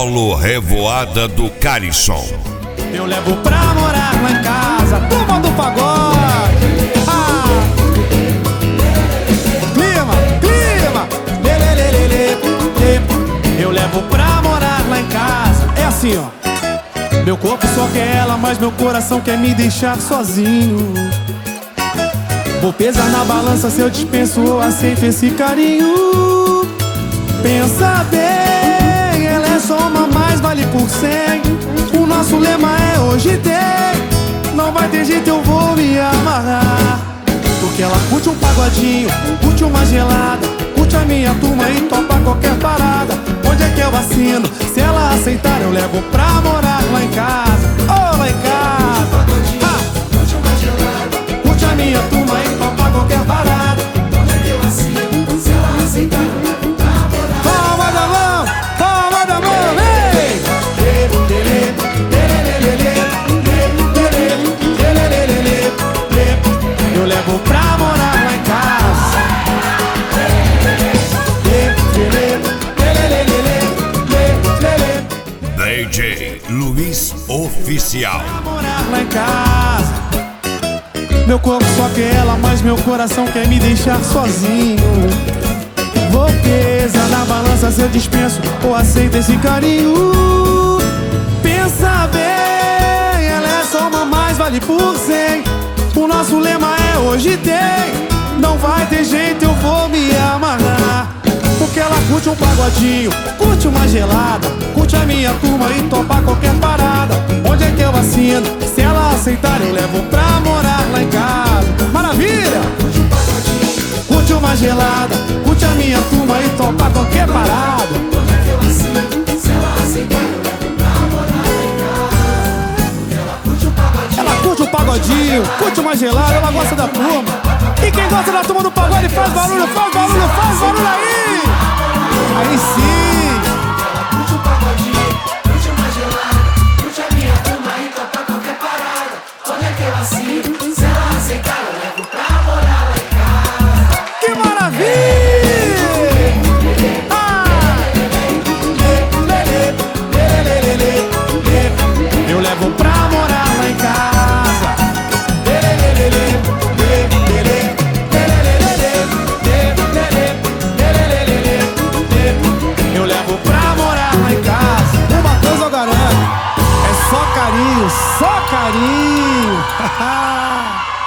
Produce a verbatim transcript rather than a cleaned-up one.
Polo Revoada do Carisson. Eu levo pra morar lá em casa, turma do pagode. Ah. Clima, clima, lelelelele. Eu levo pra morar lá em casa. É assim, ó. Meu corpo só quer ela, mas meu coração quer me deixar sozinho. Vou pesar na balança se eu dispenso ou aceito esse carinho. Pensa bem, ela é só uma mais, vale por cem. O nosso lema é hoje tem. Não vai ter jeito, eu vou me amarrar. Porque ela curte um pagodinho, curte uma gelada, curte a minha turma e topa qualquer parada. Onde é que eu assino? Se ela aceitar eu levo pra morar lá em casa. Oh, lá em casa. Ah. Curte uma gelada, curte a minha turma e topa qualquer parada. Onde é que eu assino? Se ela aceitar eu levo pra morar. Palma da mão, palma da mão, ei! Eu levo pra morar lá em casa. D J Luiz Oficial. Pra morar lá em casa. Meu corpo só quer ela, mas meu coração quer me deixar sozinho. Vou pesar na balança se eu dispenso ou aceito esse carinho. Pensa bem, ela é só uma mais, vale por cem. O nosso lema é hoje tem. Não vai ter jeito, eu vou me amarrar. Porque ela curte um pagodinho, curte uma gelada, curte a minha turma e topa qualquer parada. Onde é que eu assino? Se ela aceitar eu levo pra morar lá em casa. Maravilha! Curte um pagodinho, curte uma gelada, curte a minha turma e topa qualquer parada. Onde é que eu assino? Se ela aceitar eu levo pra morar lá em casa. Porque ela curte um pagodinho, ela curte um pagodinho, curte uma gelada, ela gosta da turma. E quem gosta da turma do pagode faz barulho, faz barulho, faz barulho aí! Aí sim! Ela curte um pagodinho, curte uma gelada, curte a minha turma e topa qualquer parada. Onde é que eu assino? Se ela aceitar eu levo pra morar lá em casa. Que maravilha! Ah! Eu levo pra morar lá em casa. Eu levo pra morar lá em casa. Uma coisa eu garanto, é só carinho, só carinho.